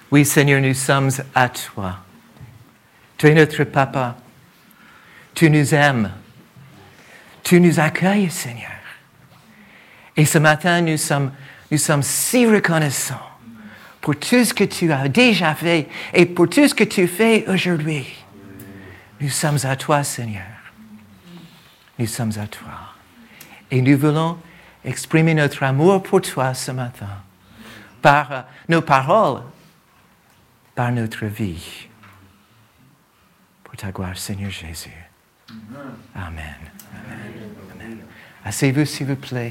Oui, Seigneur, nous sommes à toi. Tu es notre papa. Tu nous aimes. Tu nous accueilles, Seigneur. Et ce matin, nous sommes si reconnaissants pour tout ce que tu as déjà fait et pour tout ce que tu fais aujourd'hui. Nous sommes à toi, Seigneur. Nous sommes à toi. Et nous voulons exprimer notre amour pour toi ce matin par nos paroles, par notre vie. Pour ta gloire, Seigneur Jésus. Amen. Amen. Amen. Asseyez-vous, s'il vous plaît.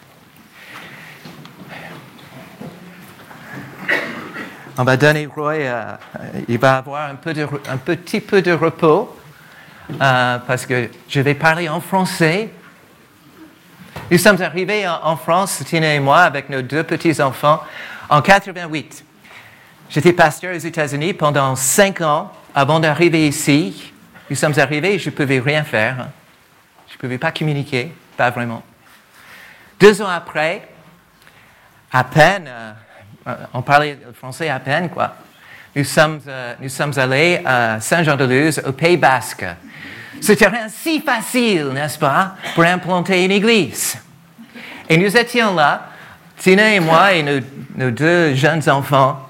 On va donner Roy, il va avoir un petit peu de repos parce que je vais parler en français. Nous sommes arrivés en France, Tina et moi, avec nos 2 petits-enfants, en 88. J'étais pasteur aux États-Unis pendant 5 ans avant d'arriver ici. Nous sommes arrivés et je ne pouvais rien faire. Je ne pouvais pas communiquer, pas vraiment. 2 ans après, à peine... on parlait français à peine, quoi. Nous sommes allés à Saint-Jean-de-Luz, au Pays Basque. C'était rien si facile, n'est-ce pas, pour implanter une église. Et nous étions là, Tina et moi et nos 2 jeunes enfants,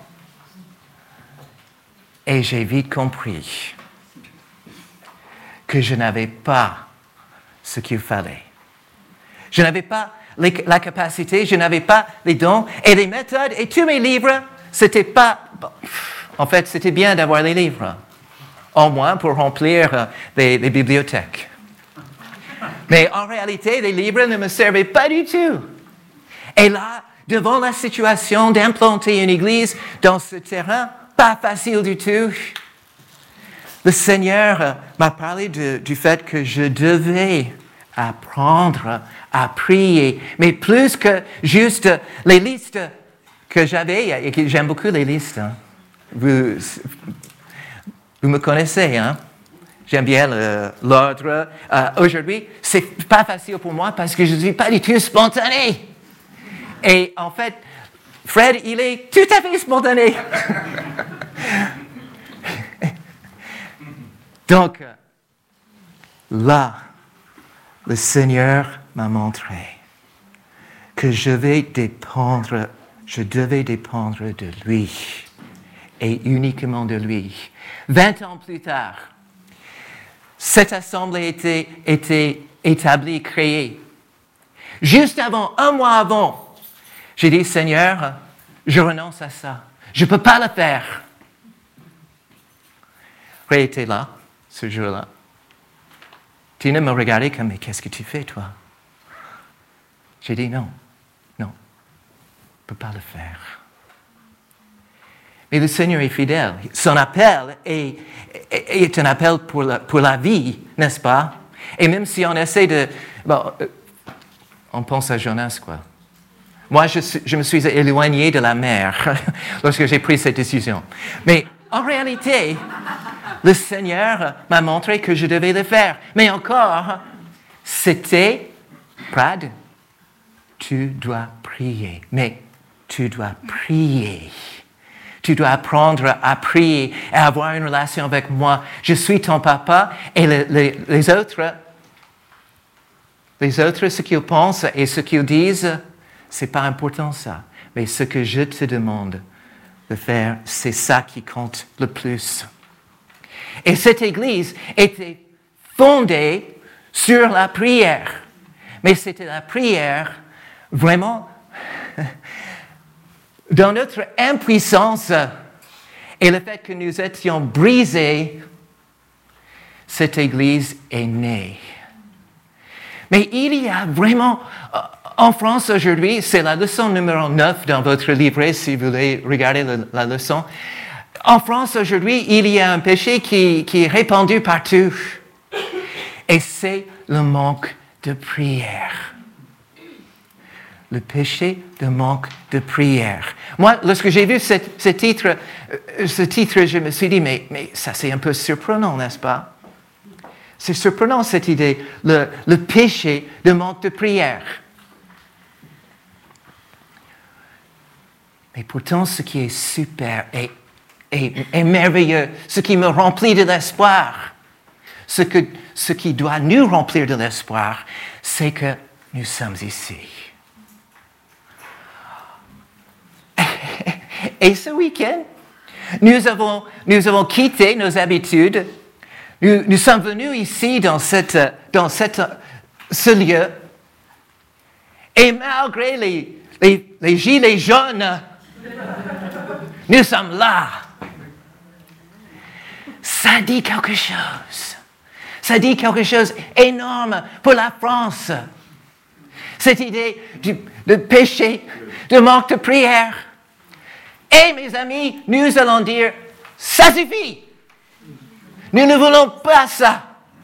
et j'ai vite compris que je n'avais pas ce qu'il fallait. Je n'avais pas la capacité, je n'avais pas les dons et les méthodes et tous mes livres, c'était pas... En fait, c'était bien d'avoir les livres, au moins pour remplir les bibliothèques. Mais en réalité, les livres ne me servaient pas du tout. Et là, devant la situation d'implanter une église dans ce terrain, pas facile du tout, le Seigneur m'a parlé du fait que je devais apprendre à prier, mais plus que juste les listes que j'avais, et j'aime beaucoup les listes. Hein. Vous me connaissez, hein? J'aime bien l'ordre. Aujourd'hui, c'est pas facile pour moi parce que je ne suis pas du tout spontané. Et en fait, Fred, il est tout à fait spontané. Donc, là, le Seigneur m'a montré que je devais dépendre de lui et uniquement de lui. 20 ans plus tard, cette assemblée était établie, créée. Juste avant, 1 mois avant, j'ai dit, Seigneur, je renonce à ça. Je ne peux pas le faire. Ray était là, ce jour-là. Tina me regardait comme, mais qu'est-ce que tu fais, toi? J'ai dit, non, je ne peux pas le faire. Mais le Seigneur est fidèle. Son appel est un appel pour la vie, n'est-ce pas? Et même si on essaie de... Bon, on pense à Jonas, quoi. Moi, je me suis éloigné de la mer lorsque j'ai pris cette décision. Mais en réalité, le Seigneur m'a montré que je devais le faire. Mais encore, c'était, Brad, tu dois prier. Mais tu dois prier. Tu dois apprendre à prier et avoir une relation avec moi. Je suis ton papa et les autres, ce qu'ils pensent et ce qu'ils disent, c'est pas important ça. Mais ce que je te demande de faire, c'est ça qui compte le plus. Et cette église était fondée sur la prière. Mais c'était la prière vraiment dans notre impuissance et le fait que nous étions brisés, cette église est née. Mais il y a vraiment, en France aujourd'hui, c'est la leçon numéro 9 dans votre livret, si vous voulez regarder la leçon. En France aujourd'hui, il y a un péché qui est répandu partout. Et c'est le manque de prière. Le péché de manque de prière. Moi, lorsque j'ai vu ce titre, je me suis dit, mais ça c'est un peu surprenant, n'est-ce pas? C'est surprenant cette idée, le péché de manque de prière. Mais pourtant, ce qui est super, et est merveilleux, ce qui me remplit de l'espoir, ce qui doit nous remplir de l'espoir, c'est que nous sommes ici. Et ce week-end, nous avons quitté nos habitudes. Nous sommes venus ici dans ce lieu. Et malgré les gilets jaunes, nous sommes là. Ça dit quelque chose. Ça dit quelque chose d'énorme pour la France. Cette idée de péché, de manque de prière. Et mes amis, nous allons dire, ça suffit. Nous ne voulons pas ça.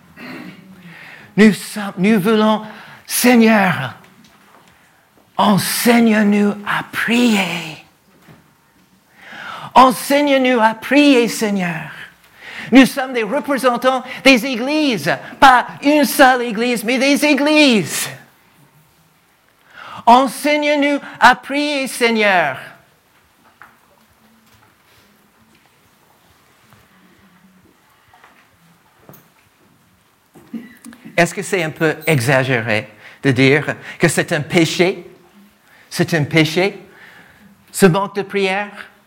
Nous voulons, Seigneur, enseigne-nous à prier. Enseigne-nous à prier, Seigneur. Nous sommes des représentants des églises, pas une seule église, mais des églises. Enseigne-nous à prier, Seigneur. Est-ce que c'est un peu exagéré de dire que c'est un péché? C'est un péché, ce manque de prière?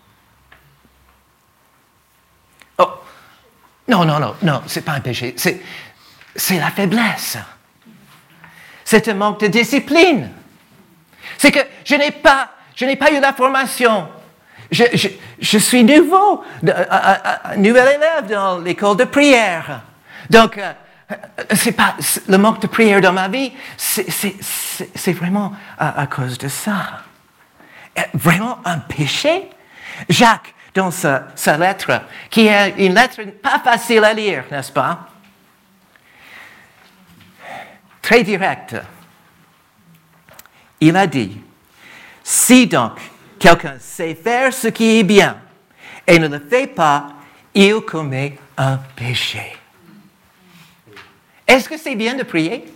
Oh, non, c'est pas un péché, c'est la faiblesse. C'est un manque de discipline. C'est que je n'ai pas eu la formation. Je suis nouveau, nouvel élève dans l'école de prière. Donc, c'est pas le manque de prière dans ma vie, c'est vraiment à cause de ça. Vraiment un péché? Jacques, dans sa lettre, qui est une lettre pas facile à lire, n'est-ce pas? Très directe. Il a dit, si donc quelqu'un sait faire ce qui est bien et ne le fait pas, il commet un péché. Est-ce que c'est bien de prier?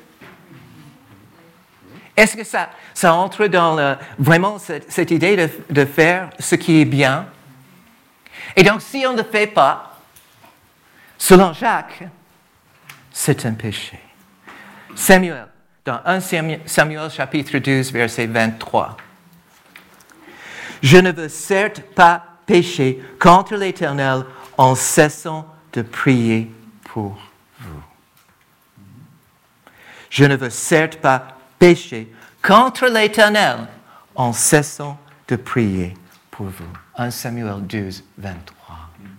Est-ce que ça entre dans vraiment cette idée de faire ce qui est bien? Et donc, si on ne le fait pas, selon Jacques, c'est un péché. Samuel, dans 1 Samuel chapitre 12, verset 23. « Je ne veux certes pas pécher contre l'Éternel en cessant de prier pour vous. » Je ne veux certes pas pécher contre l'Éternel en cessant de prier pour vous. 1 Samuel 12, 23.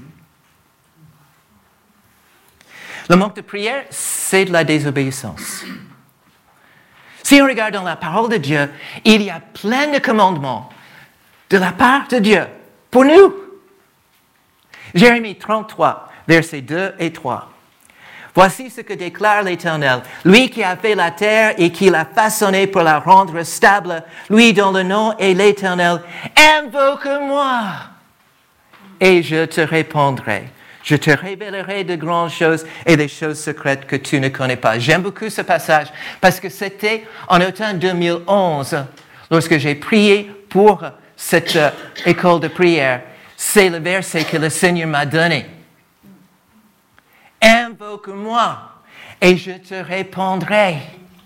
Le manque de prière, c'est de la désobéissance. Si on regarde dans la parole de Dieu, il y a plein de commandements de la part de Dieu pour nous. Jérémie 33, versets 2 et 3. Voici ce que déclare l'Éternel, lui qui a fait la terre et qui l'a façonnée pour la rendre stable, lui dont le nom est l'Éternel. Invoque-moi et je te répondrai. Je te révélerai de grandes choses et des choses secrètes que tu ne connais pas. J'aime beaucoup ce passage parce que c'était en automne 2011, lorsque j'ai prié pour cette école de prière. C'est le verset que le Seigneur m'a donné. Invoque-moi et je te répondrai.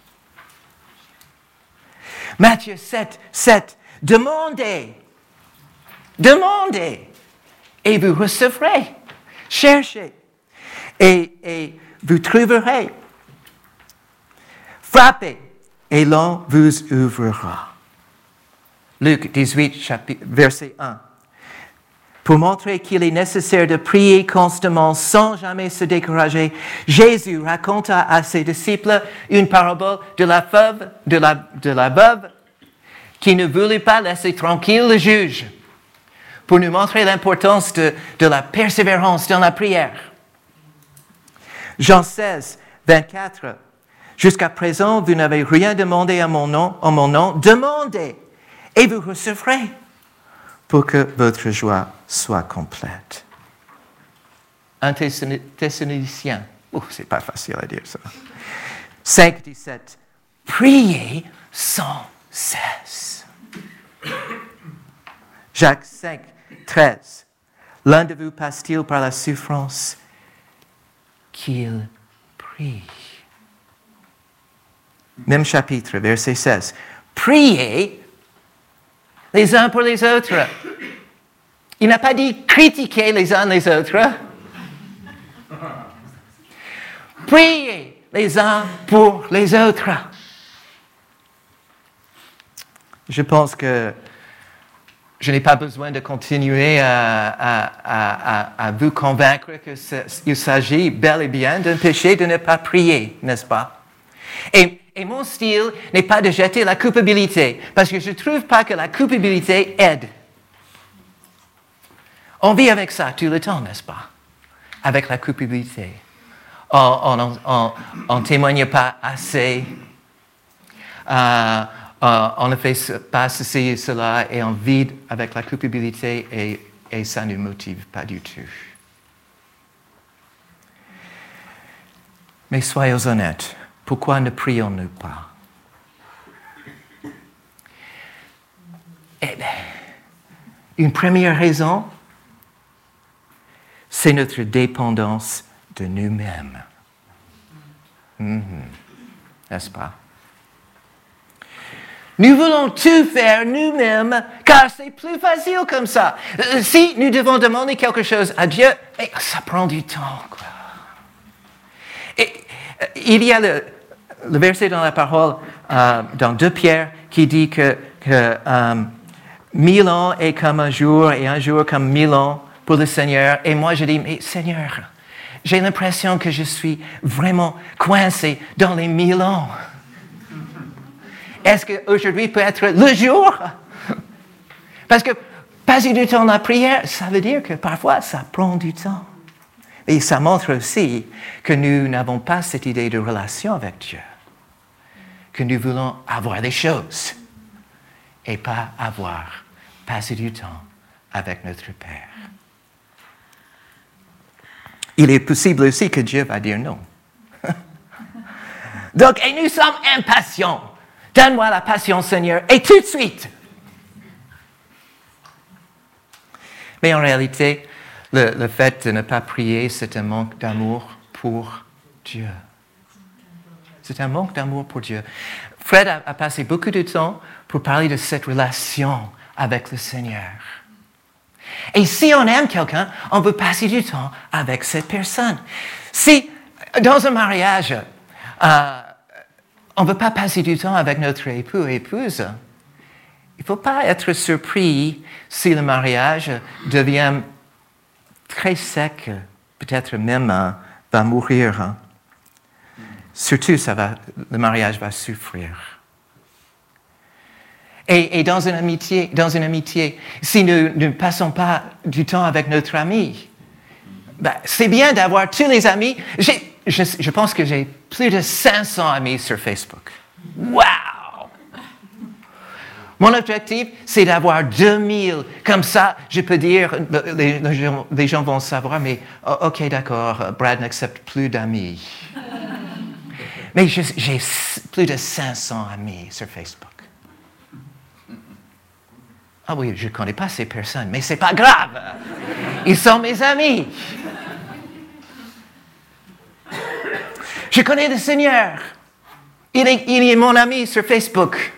Matthieu 7. Demandez et vous recevrez. Cherchez et vous trouverez. Frappez et l'on vous ouvrira. Luc 18, verset 1. Pour montrer qu'il est nécessaire de prier constamment sans jamais se décourager, Jésus raconta à ses disciples une parabole de la veuve qui ne voulut pas laisser tranquille le juge, pour nous montrer l'importance de la persévérance dans la prière. Jean 16, 24. Jusqu'à présent, vous n'avez rien demandé en mon nom. Demandez et vous recevrez pour que votre joie soit complète. 1 Thessaloniciens. C'est pas facile à dire ça. 5, 17. Priez sans cesse. Jacques 5, 13. L'un de vous passe-t-il par la souffrance? Qu'il prie. Même chapitre, verset 16. Priez les uns pour les autres. Il n'a pas dit critiquer les uns les autres. Priez les uns pour les autres. Je pense que je n'ai pas besoin de continuer à vous convaincre qu'il s'agit bel et bien d'un péché de ne pas prier, n'est-ce pas? Et mon style n'est pas de jeter la culpabilité, parce que je ne trouve pas que la culpabilité aide. On vit avec ça tout le temps, n'est-ce pas? Avec la culpabilité. On ne témoigne pas assez. On ne fait pas ceci et cela et on vit avec la culpabilité et ça ne nous motive pas du tout. Mais soyons honnêtes, pourquoi ne prions-nous pas? Eh bien, une première raison, c'est notre dépendance de nous-mêmes. N'est-ce pas? Nous voulons tout faire nous-mêmes, car c'est plus facile comme ça. Si nous devons demander quelque chose à Dieu, ça prend du temps, quoi. Et il y a le verset dans la parole, dans 2 Pierre, qui dit que 1000 ans est comme un jour, et un jour comme 1000 ans pour le Seigneur. Et moi, je dis, mais Seigneur, j'ai l'impression que je suis vraiment coincé dans les 1000 ans. Est-ce qu'aujourd'hui peut être le jour? Parce que passer du temps dans la prière, ça veut dire que parfois, ça prend du temps. Et ça montre aussi que nous n'avons pas cette idée de relation avec Dieu. Que nous voulons avoir des choses et pas passer du temps avec notre Père. Il est possible aussi que Dieu va dire non. Donc, et nous sommes impatients. Donne-moi la patience, Seigneur, et tout de suite. Mais en réalité, le fait de ne pas prier, c'est un manque d'amour pour Dieu. C'est un manque d'amour pour Dieu. Fred a passé beaucoup de temps pour parler de cette relation avec le Seigneur. Et si on aime quelqu'un, on veut passer du temps avec cette personne. Si, dans un mariage, on ne veut pas passer du temps avec notre époux ou épouse, il ne faut pas être surpris si le mariage devient très sec, peut-être même va mourir. Surtout, le mariage va souffrir. Et dans une amitié, si nous ne passons pas du temps avec notre ami, c'est bien d'avoir tous les amis. Je pense que j'ai plus de 500 amis sur Facebook. Wow! Mon objectif, c'est d'avoir 2000. Comme ça, je peux dire, les gens vont savoir, mais OK, d'accord, Brad n'accepte plus d'amis. Mais j'ai plus de 500 amis sur Facebook. Ah oui, je ne connais pas ces personnes, mais ce n'est pas grave. Ils sont mes amis. Je connais le Seigneur. Il est mon ami sur Facebook.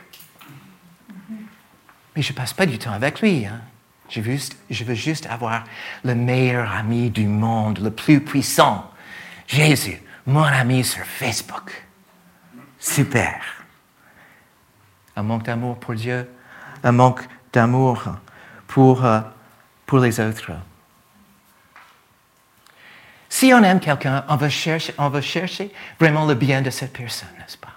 Mais je ne passe pas du temps avec lui. Hein. Je veux juste avoir le meilleur ami du monde, le plus puissant. Jésus, mon ami sur Facebook. Super. Un manque d'amour pour Dieu, un manque d'amour pour les autres. Si on aime quelqu'un, on va chercher vraiment le bien de cette personne, n'est-ce pas?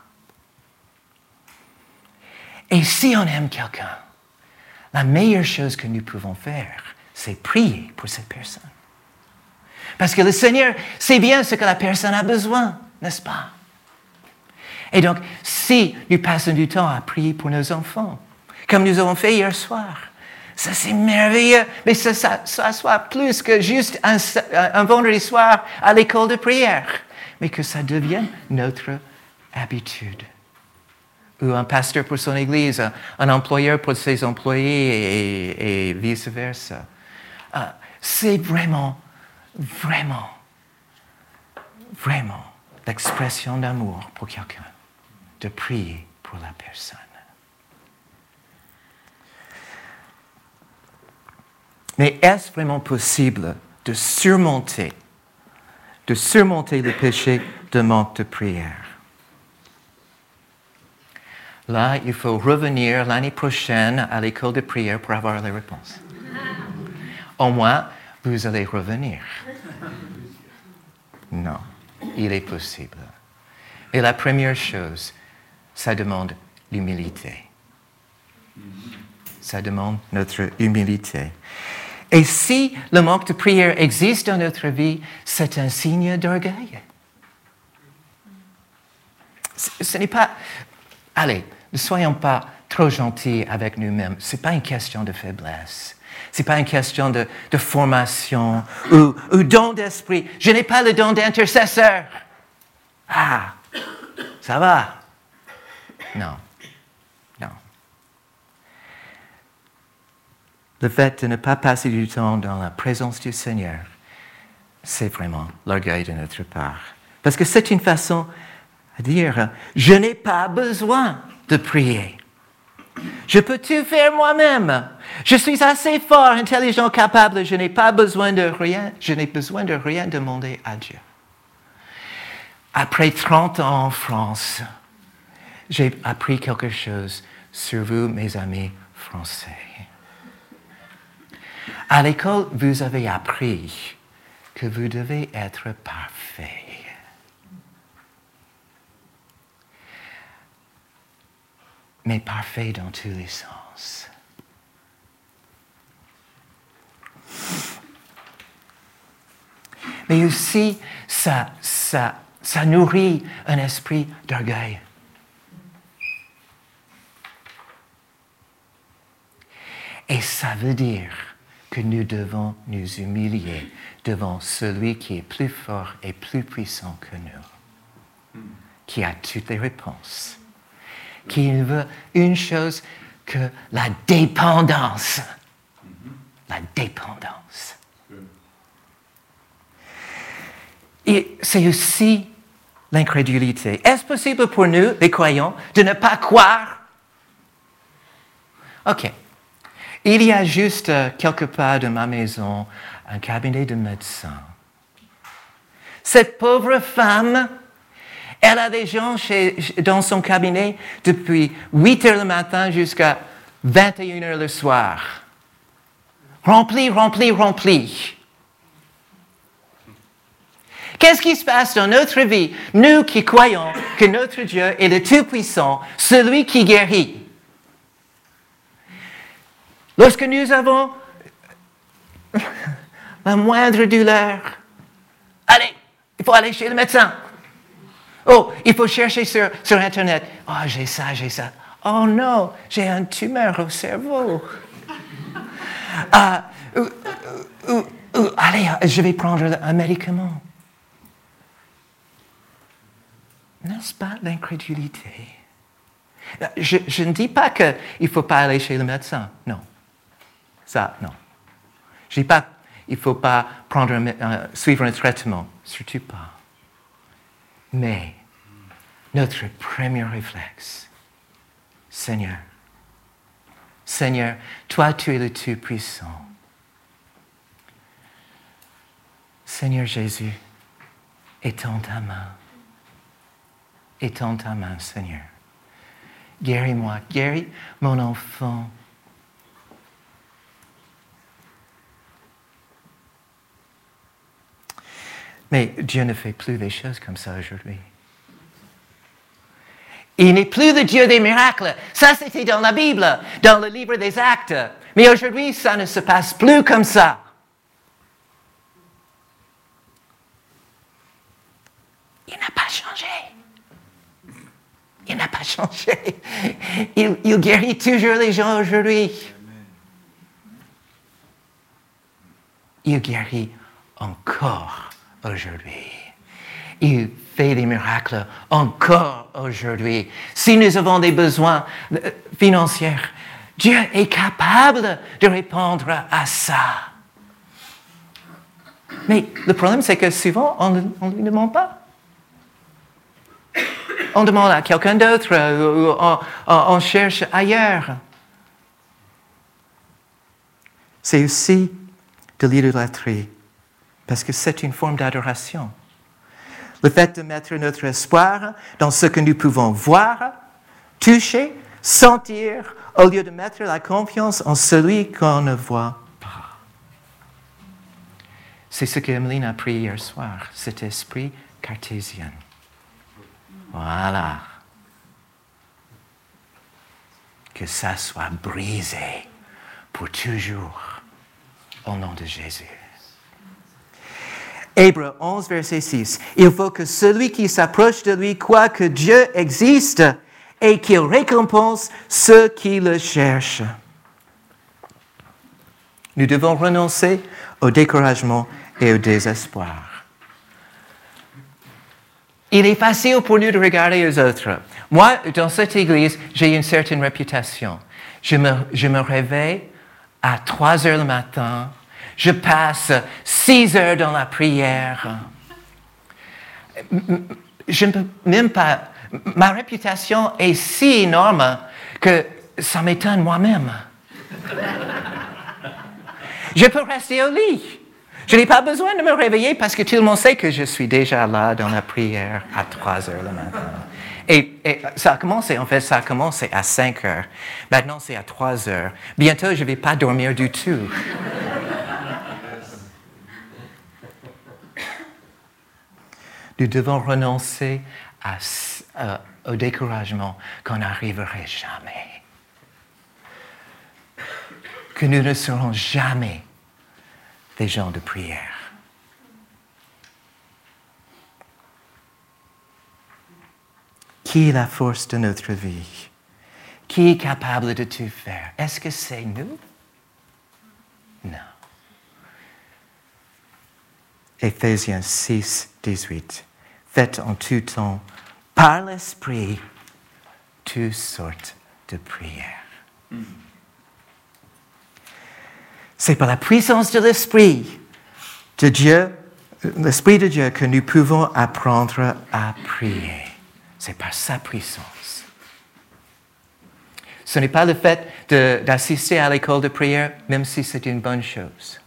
Et si on aime quelqu'un, la meilleure chose que nous pouvons faire, c'est prier pour cette personne. Parce que le Seigneur sait bien ce que la personne a besoin, n'est-ce pas? Et donc, si nous passons du temps à prier pour nos enfants, comme nous avons fait hier soir, ça c'est merveilleux, mais ça soit plus que juste un vendredi soir à l'école de prière, mais que ça devienne notre habitude. Ou un pasteur pour son église, un employeur pour ses employés et vice-versa. c'est vraiment, vraiment, vraiment l'expression d'amour pour quelqu'un, de prier pour la personne. Mais est-ce vraiment possible de surmonter le péché de manque de prière? Là, il faut revenir l'année prochaine à l'école de prière pour avoir les réponses. Au moins, vous allez revenir. Non, il est possible. Et la première chose, ça demande l'humilité. Ça demande notre humilité. Et si le manque de prière existe dans notre vie, c'est un signe d'orgueil. Ce n'est pas... Allez, ne soyons pas trop gentils avec nous-mêmes. Ce n'est pas une question de faiblesse. Ce n'est pas une question de formation ou don d'esprit. Je n'ai pas le don d'intercesseur. Ah, ça va. Non. Le fait de ne pas passer du temps dans la présence du Seigneur, c'est vraiment l'orgueil de notre part. Parce que c'est une façon de dire, je n'ai pas besoin de prier. Je peux tout faire moi-même. Je suis assez fort, intelligent, capable. Je n'ai pas besoin de rien. Je n'ai besoin de rien demander à Dieu. Après 30 ans en France, j'ai appris quelque chose sur vous, mes amis français. À l'école, vous avez appris que vous devez être parfait. Mais parfait dans tous les sens. Mais aussi, ça nourrit un esprit d'orgueil. Et ça veut dire que nous devons nous humilier devant celui qui est plus fort et plus puissant que nous, qui a toutes les réponses, qui ne veut une chose que la dépendance. La dépendance. Et c'est aussi l'incrédulité. Est-ce possible pour nous, les croyants, de ne pas croire? OK. Il y a juste quelque part de ma maison un cabinet de médecin. Cette pauvre femme, elle a des gens dans son cabinet depuis 8 heures le matin jusqu'à 21 heures le soir. Rempli. Qu'est-ce qui se passe dans notre vie, nous qui croyons que notre Dieu est le Tout-Puissant, celui qui guérit? Lorsque nous avons la moindre douleur, allez, il faut aller chez le médecin. Oh, il faut chercher sur Internet. Oh, j'ai ça. Oh non, j'ai une tumeur au cerveau. Allez, je vais prendre un médicament. N'est-ce pas l'incrédulité? Je ne dis pas qu'il ne faut pas aller chez le médecin. Non. Ça, non. Je ne dis pas qu'il ne faut pas suivre un traitement. Surtout pas. Mais notre premier réflexe, Seigneur, toi tu es le Tout-Puissant. Seigneur Jésus, étends ta main. Étends ta main, Seigneur. Guéris-moi, guéris mon enfant. Mais Dieu ne fait plus des choses comme ça aujourd'hui. Il n'est plus le Dieu des miracles. Ça, c'était dans la Bible, dans le livre des Actes. Mais aujourd'hui, ça ne se passe plus comme ça. Il n'a pas changé. Il guérit toujours les gens aujourd'hui. Il guérit encore aujourd'hui. Il fait des miracles encore aujourd'hui. Si nous avons des besoins financiers, Dieu est capable de répondre à ça. Mais le problème, c'est que souvent, on ne lui demande pas. On demande à quelqu'un d'autre, on cherche ailleurs. C'est aussi de l'idolâtrie, parce que c'est une forme d'adoration. Le fait de mettre notre espoir dans ce que nous pouvons voir, toucher, sentir, au lieu de mettre la confiance en celui qu'on ne voit pas. C'est ce que Emeline a pris hier soir, cet esprit cartésien. Voilà. Que ça soit brisé pour toujours au nom de Jésus. Hébreux 11, verset 6. Il faut que celui qui s'approche de lui croit que Dieu existe et qu'il récompense ceux qui le cherchent. Nous devons renoncer au découragement et au désespoir. Il est facile pour nous de regarder les autres. Moi, dans cette église, j'ai une certaine réputation. Je me réveille à 3 heures le matin. Je passe 6 heures dans la prière. Je ne peux même pas... Ma réputation est si énorme que ça m'étonne moi-même. Je peux rester au lit. Je n'ai pas besoin de me réveiller parce que tout le monde sait que je suis déjà là dans la prière à 3 heures le matin. Et ça a commencé, en fait, ça a commencé à 5 heures. Maintenant, c'est à 3 heures. Bientôt, je ne vais pas dormir du tout. Nous devons renoncer au découragement qu'on n'arriverait jamais. Que nous ne serons jamais des gens de prière. Qui est la force de notre vie? Qui est capable de tout faire? Est-ce que c'est nous? Non. Éphésiens 6, 18. Faites en tout temps, par l'Esprit, toutes sortes de prières. C'est par la puissance de l'Esprit de Dieu, l'Esprit de Dieu, que nous pouvons apprendre à prier. C'est par sa puissance. Ce n'est pas le fait d'assister à l'école de prière, même si c'est une bonne chose.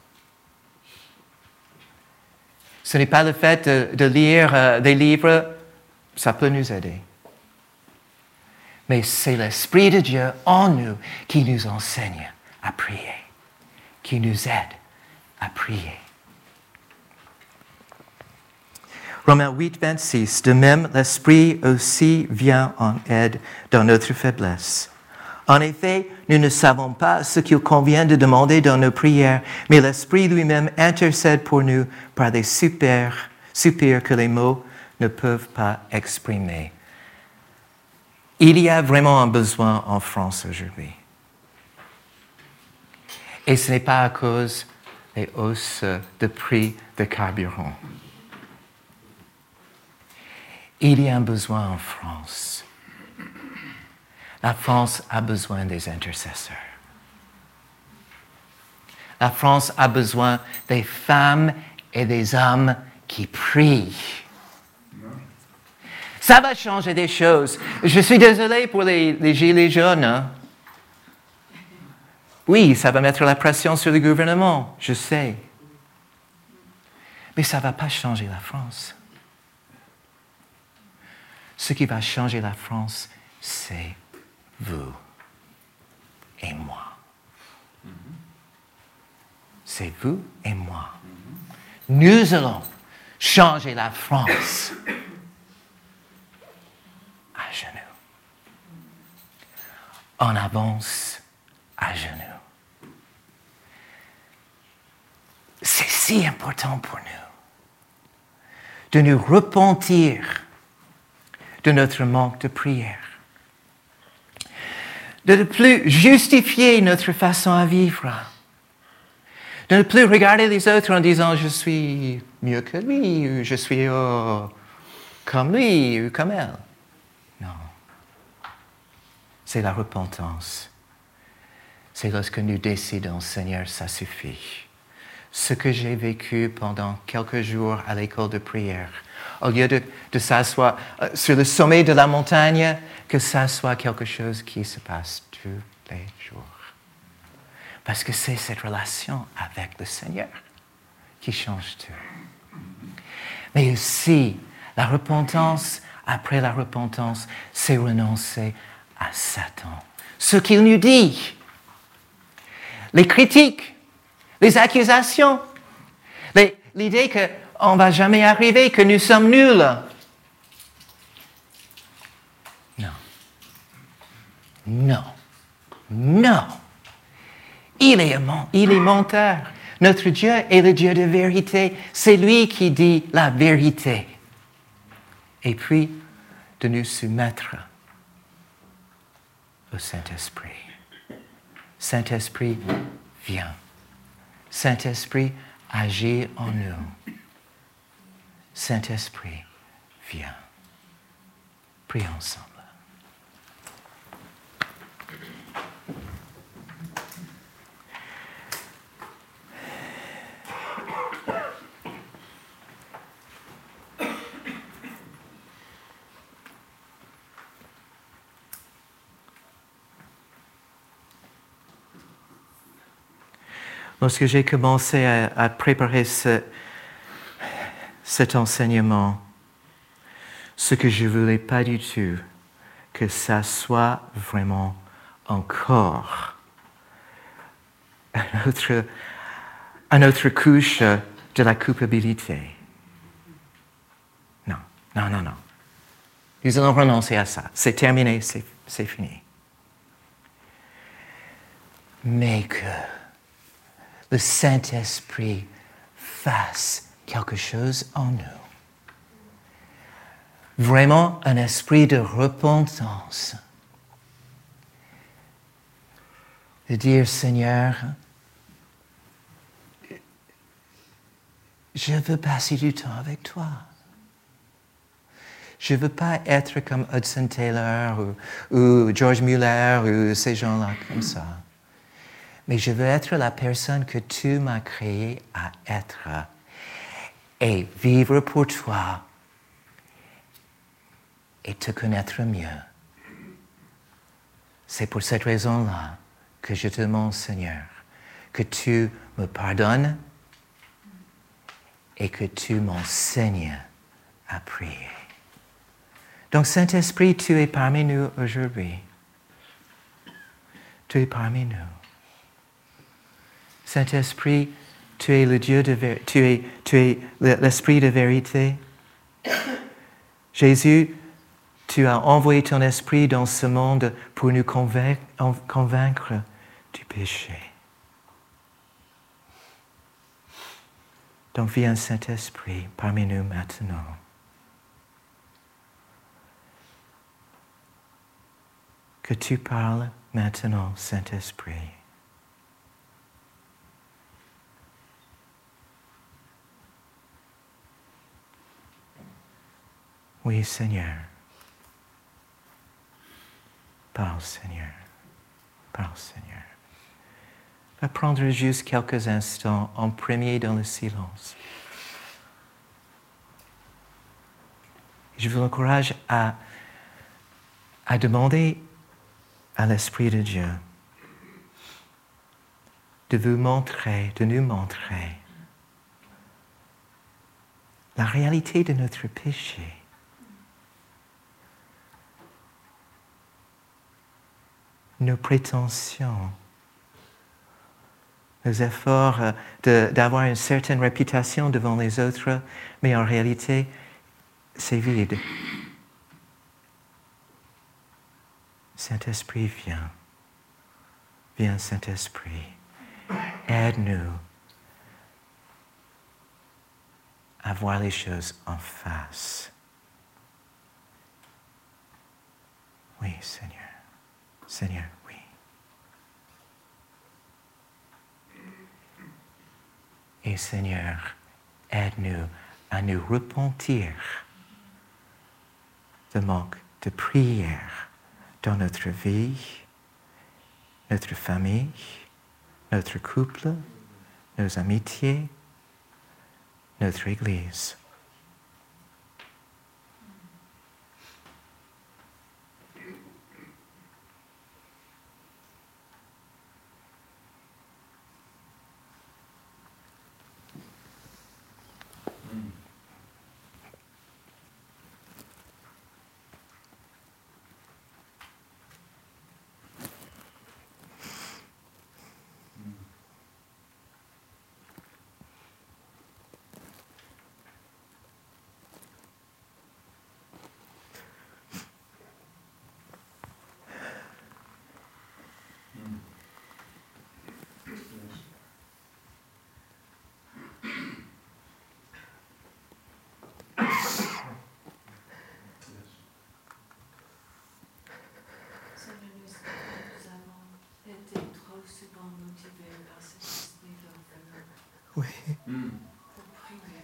Ce n'est pas le fait de lire des livres, ça peut nous aider. Mais c'est l'Esprit de Dieu en nous qui nous enseigne à prier, qui nous aide à prier. Romains 8, 26. De même, l'Esprit aussi vient en aide dans notre faiblesse. En effet, nous ne savons pas ce qu'il convient de demander dans nos prières, mais l'Esprit lui-même intercède pour nous par des soupirs que les mots ne peuvent pas exprimer. Il y a vraiment un besoin en France aujourd'hui. Et ce n'est pas à cause des hausses de prix de carburant. Il y a un besoin en France. La France a besoin des intercesseurs. La France a besoin des femmes et des hommes qui prient. Ça va changer des choses. Je suis désolé pour les gilets jaunes. Hein? Oui, ça va mettre la pression sur le gouvernement, je sais. Mais ça ne va pas changer la France. Ce qui va changer la France, c'est vous et moi. C'est vous et moi. Nous allons changer la France à genoux. On avance à genoux. C'est si important pour nous de nous repentir de notre manque de prière. De ne plus justifier notre façon à vivre. De ne plus regarder les autres en disant « je suis mieux que lui » ou « je suis comme lui » ou comme elle. Non. C'est la repentance. C'est lorsque nous décidons « Seigneur, ça suffit. ce que j'ai vécu pendant quelques jours à l'école de prière. Au lieu de s'asseoir sur le sommet de la montagne, que ça soit quelque chose qui se passe tous les jours. Parce que c'est cette relation avec le Seigneur qui change tout. Mais aussi, la repentance, après la repentance, c'est renoncer à Satan. Ce qu'il nous dit, les critiques, les accusations, l'idée qu'on ne va jamais arriver, que nous sommes nuls. Non. Non. Non. Il est menteur. Notre Dieu est le Dieu de vérité. C'est lui qui dit la vérité. Et puis, de nous soumettre au Saint-Esprit. Saint-Esprit, viens. Saint-Esprit, agis en nous. Saint-Esprit, viens. Prions ensemble. Lorsque j'ai commencé à préparer cet enseignement, ce que je ne voulais pas du tout, que ça soit vraiment encore une autre couche de la culpabilité. Non. Nous allons renoncer à ça. C'est terminé, c'est fini. Mais que le Saint-Esprit fasse quelque chose en nous. Vraiment un esprit de repentance. De dire, Seigneur, je veux passer du temps avec toi. Je ne veux pas être comme Hudson Taylor ou George Muller ou ces gens-là comme ça. Mais je veux être la personne que tu m'as créée à être et vivre pour toi et te connaître mieux. C'est pour cette raison-là que je te demande, Seigneur, que tu me pardonnes et que tu m'enseignes à prier. Donc, Saint-Esprit, tu es parmi nous aujourd'hui. Tu es parmi nous. Saint-Esprit, tu es le Dieu tu es l'Esprit de vérité. Jésus, tu as envoyé ton Esprit dans ce monde pour nous convaincre du péché. Donc viens Saint-Esprit parmi nous maintenant. Que tu parles maintenant, Saint-Esprit. Oui, Seigneur. Parle, Seigneur. Parle, Seigneur. Va prendre juste quelques instants en premier dans le silence. Je vous encourage à demander à l'Esprit de Dieu de nous montrer la réalité de notre péché. Nos prétentions, nos efforts d'avoir une certaine réputation devant les autres, mais en réalité, c'est vide. Saint-Esprit, viens. Viens, Saint-Esprit. Aide-nous à voir les choses en face. Oui, Seigneur. Seigneur, oui. Et Seigneur, aide-nous à nous repentir de manque de prière dans notre vie, notre famille, notre couple, nos amitiés, notre Église. Nous avons été trop souvent motivés par cet esprit d'orphelin Oui. pour prier.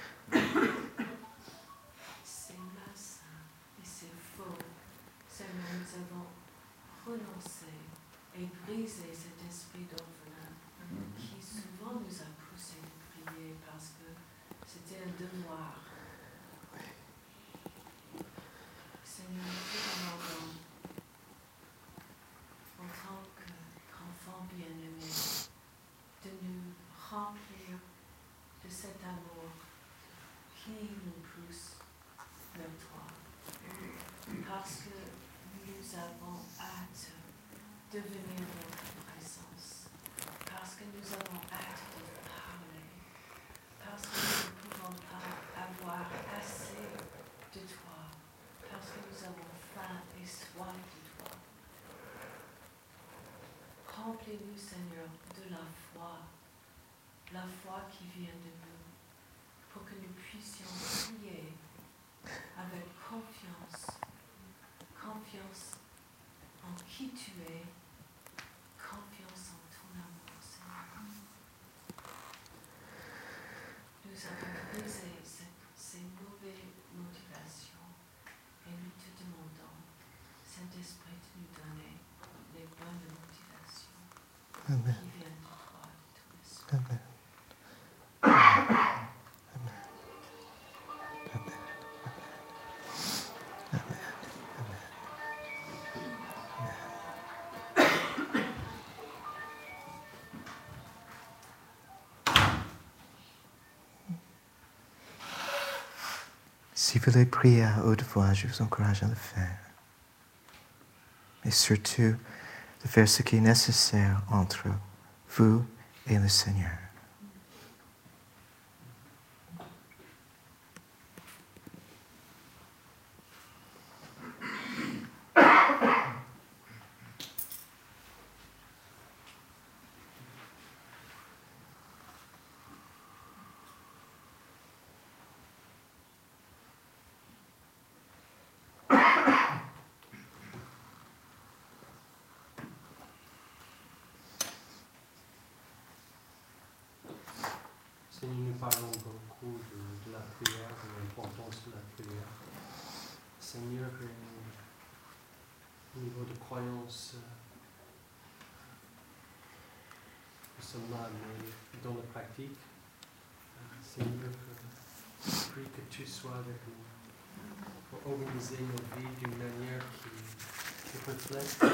C'est malsain et c'est faux. Seigneur, nous avons renoncé et brisé cet esprit d'orphelin qui souvent nous a poussés de prier parce que c'était un devoir. Seigneur, nous te demandons, en tant qu'enfants bien-aimés, de nous remplir de cet amour qui nous pousse vers toi. Parce que nous avons hâte de venir dans ta présence. Parce que nous avons hâte de parler. Parce que nous ne pouvons pas avoir assez de toi. Parce que nous avons faim et soif de toi. Remplis-nous, Seigneur, de la foi qui vient de nous, pour que nous puissions prier avec confiance en qui tu es, confiance en ton amour, Seigneur. Nous avons brisé ces mauvaises motivations et nous te demandons, Saint-Esprit, de nous donner les bonnes motivations. Amen. Qui viennent de toi, de ton esprit. Amen. Si vous voulez prier à haute voix, je vous encourage à le faire. Mais surtout, de faire ce qui est nécessaire entre vous et le Seigneur. Seigneur, nous parlons beaucoup de la prière, de l'importance de la prière. Seigneur, au niveau de croyance, nous sommes là, mais dans la pratique, Seigneur, je prie que tu sois avec nous pour organiser nos vies d'une manière qui reflète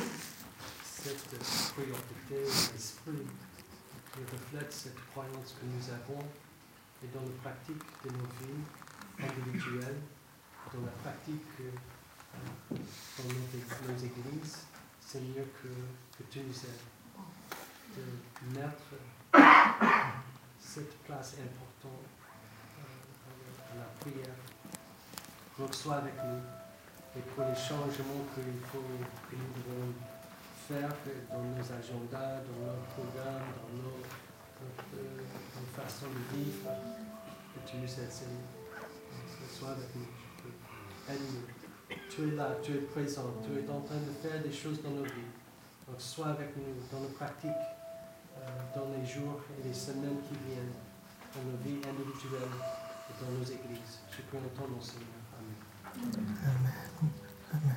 cette priorité, l'esprit qui reflète cette croyance que nous avons et dans la pratique de nos vies individuelles, dans la pratique dans nos églises, Seigneur, que tu nous aides de mettre cette place importante à la prière. Donc sois avec nous et pour les changements que nous devons faire dans nos agendas, dans nos programmes, dans notre façon de vivre, que tu nous aides, Seigneur. Sois avec nous. Aide-nous. Tu es là, tu es présent, tu es en train de faire des choses dans nos vies. Donc sois avec nous dans nos pratiques, dans les jours et les semaines qui viennent, dans nos vies individuelles et dans nos églises. Je prie en ton nom, Seigneur. Amen. Amen. Amen.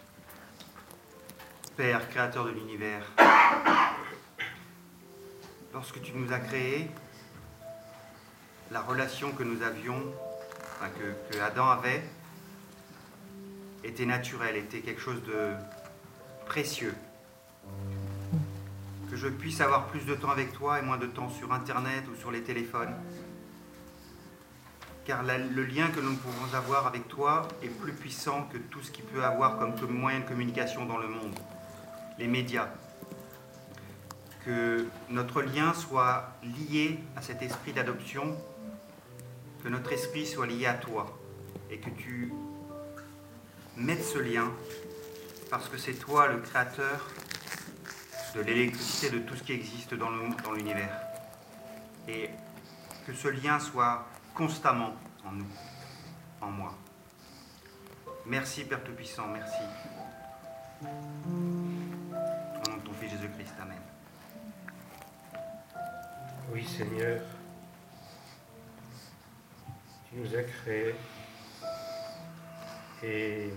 Père, créateur de l'univers, lorsque tu nous as créés, la relation que nous avions, enfin, que Adam avait, était naturelle, était quelque chose de précieux. Que je puisse avoir plus de temps avec toi et moins de temps sur Internet ou sur les téléphones. Car le lien que nous pouvons avoir avec toi est plus puissant que tout ce qu'il peut avoir comme moyen de communication dans le monde, les médias. Que notre lien soit lié à cet esprit d'adoption, que notre esprit soit lié à toi et que tu mettes ce lien parce que c'est toi le créateur de l'électricité, de tout ce qui existe dans l'univers. Et que ce lien soit constamment en nous, en moi. Merci Père Tout-Puissant, merci. Au nom de ton Fils Jésus-Christ, Amen. Oui Seigneur, tu nous as créés et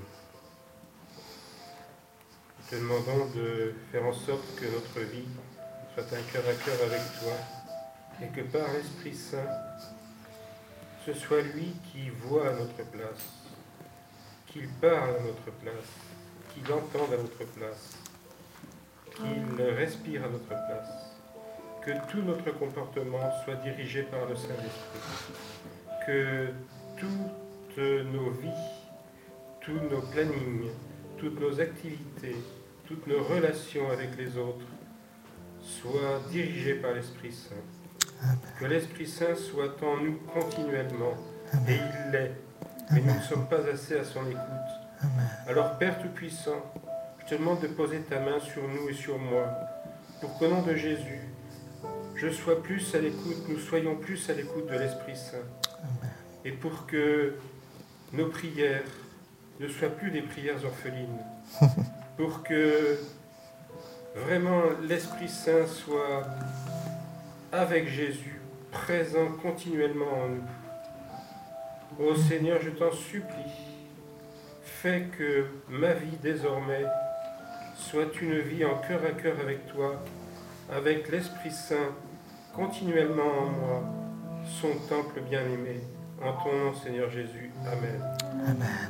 nous te demandons de faire en sorte que notre vie soit un cœur à cœur avec toi et que par l'Esprit Saint, ce soit lui qui voit à notre place, qu'il parle à notre place, qu'il entende à notre place, qu'il respire à notre place, que tout notre comportement soit dirigé par le Saint-Esprit, que toutes nos vies, tous nos plannings, toutes nos activités, toutes nos relations avec les autres soient dirigées par l'Esprit Saint. Que l'Esprit Saint soit en nous continuellement, et il l'est, mais nous ne sommes pas assez à son écoute. Alors Père Tout-Puissant, je te demande de poser ta main sur nous et sur moi, pour qu'au nom de Jésus, je sois plus à l'écoute, nous soyons plus à l'écoute de l'Esprit Saint. Et pour que nos prières ne soient plus des prières orphelines. Pour que vraiment l'Esprit Saint soit avec Jésus, présent continuellement en nous. Ô Seigneur, je t'en supplie, fais que ma vie désormais soit une vie en cœur à cœur avec toi, avec l'Esprit Saint continuellement en moi, son temple bien-aimé. En ton nom, Seigneur Jésus. Amen. Amen.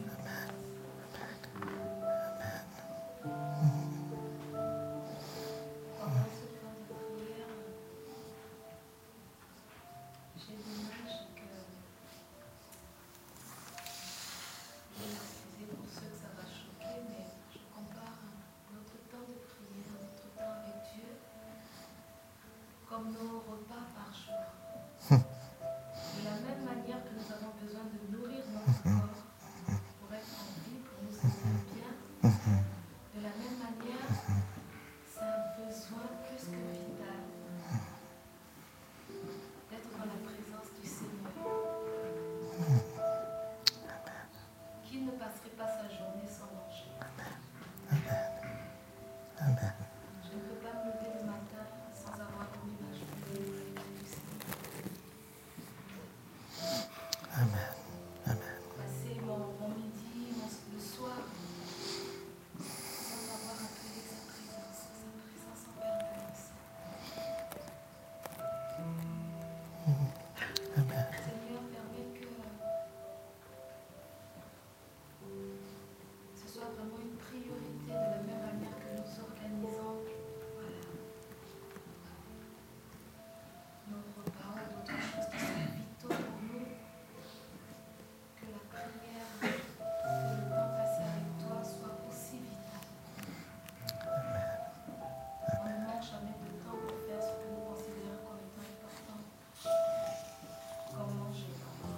Pendant ce temps de prière, j'ai l'image que, excusez pour ceux que ça va choquer, mais je compare notre temps de prière, notre temps avec Dieu, comme nos repas par jour. De la même manière que nous avons besoin de nourrir notre corps pour être en vie, pour nous sentir bien, de la même manière, c'est un besoin plus que vital d'être dans la présence du Seigneur. Qui ne passerait pas sa journée sans manger? Je ne peux pas me lever le matin sans avoir commis ma journée auprès du Seigneur. Passer mon midi, le soir, sans avoir appelé sa présence en permanence. Seigneur, permets que ce soit vraiment une priorité de la même manière que nous organisons nos repas ou d'autres choses qui sont vitaux pour nous, que la prière et le temps passé avec toi soit aussi vital. On ne manque jamais de temps pour faire ce que nous considérons comme étant important, comme manger.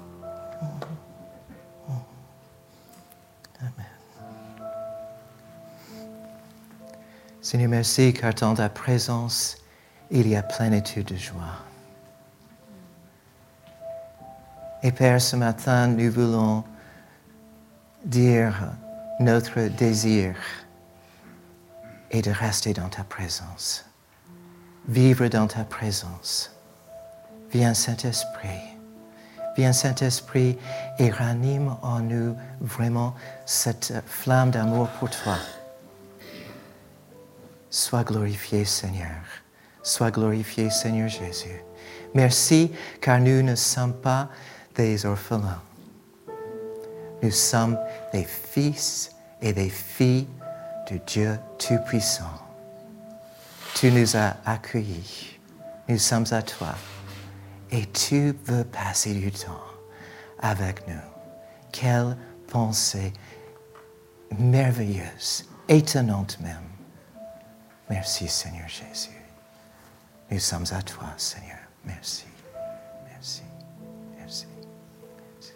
Seigneur, merci car dans ta présence, il y a plénitude de joie. Et Père, ce matin, nous voulons dire notre désir est de rester dans ta présence, vivre dans ta présence. Viens Saint-Esprit, et ranime en nous vraiment cette flamme d'amour pour toi. Sois glorifié, Seigneur. Sois glorifié, Seigneur Jésus. Merci, car nous ne sommes pas des orphelins. Nous sommes des fils et des filles de Dieu Tout-Puissant. Tu nous as accueillis. Nous sommes à toi. Et tu veux passer du temps avec nous. Quelle pensée merveilleuse, étonnante même. Merci, Seigneur Jésus. Nous sommes à toi, Seigneur. Merci, merci, merci, merci.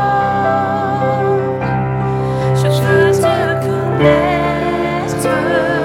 Je veux te connaître.